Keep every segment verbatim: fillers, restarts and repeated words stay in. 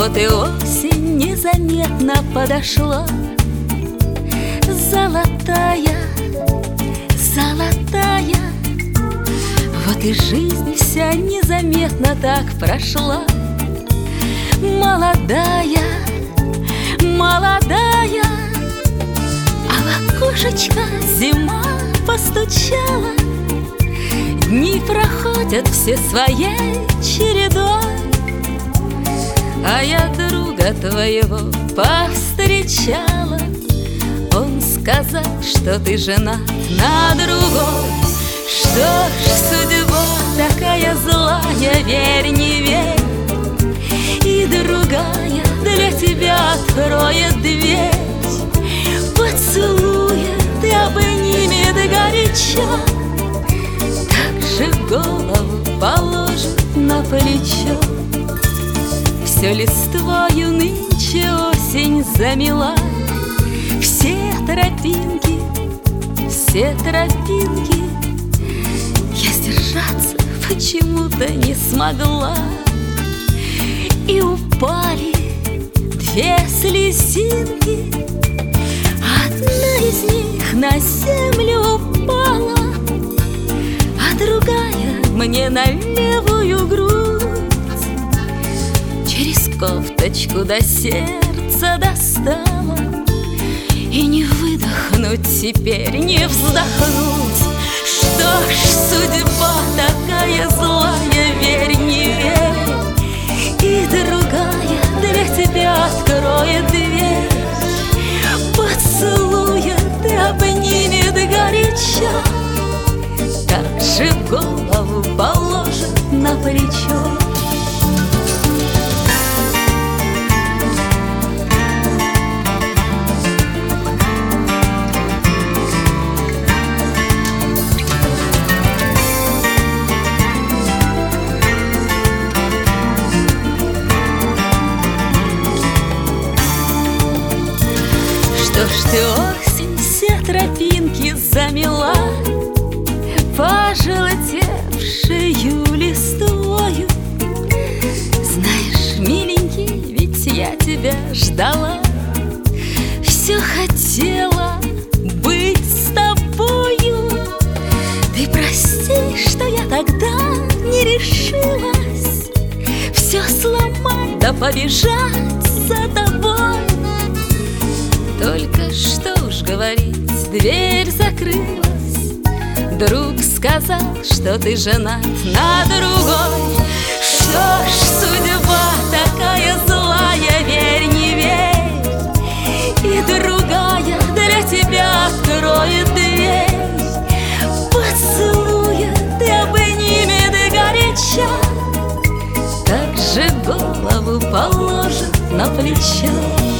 Вот и осень незаметно подошла, золотая, золотая. Вот и жизнь вся незаметно так прошла, молодая, молодая. А в окошечко зима постучала, дни проходят все своей чередой. А я друга твоего повстречала, он сказал, что ты женат на другой. Что ж, судьба такая злая, верь, не верь, и другая для тебя откроет дверь. Поцелует и обнимет горячо, так же голову положит на плечо. Все листвою нынче осень замела, все тропинки, все тропинки. Я сдержаться почему-то не смогла, и упали две слезинки. Одна из них на землю упала, а другая мне на левую грудь. Через кофточку до сердца достала, и не выдохнуть теперь, не вздохнуть. Что ж, судьба такая злая, верь, не верь, и другая для тебя откроет дверь. Поцелует и обнимет горячо, так же голову положит на плечо. Что ж ты, осень, все тропинки замела, пожелтевшую листвою. Знаешь, миленький, ведь я тебя ждала, все хотела быть с тобою. Ты прости, что я тогда не решилась все сломать да побежать за тобой. Только что уж говорить, дверь закрылась. Друг сказал, что ты женат на другой. Что ж, судьба такая злая, верь, не верь, и другая для тебя откроет дверь. Поцелует и обнимет горячо, так же голову положит на плечо.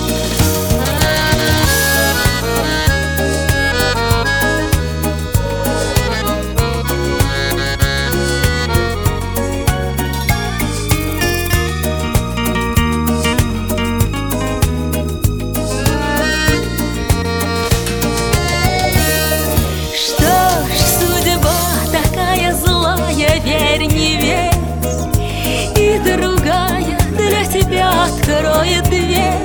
Верь, не верь, и другая для тебя откроет дверь.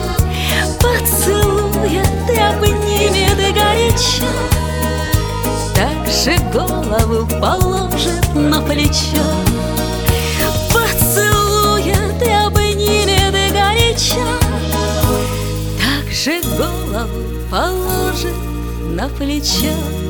Поцелует и обнимет горячо, так же голову положит на плечо. Поцелует и обнимет горячо, так же голову положит на плечо.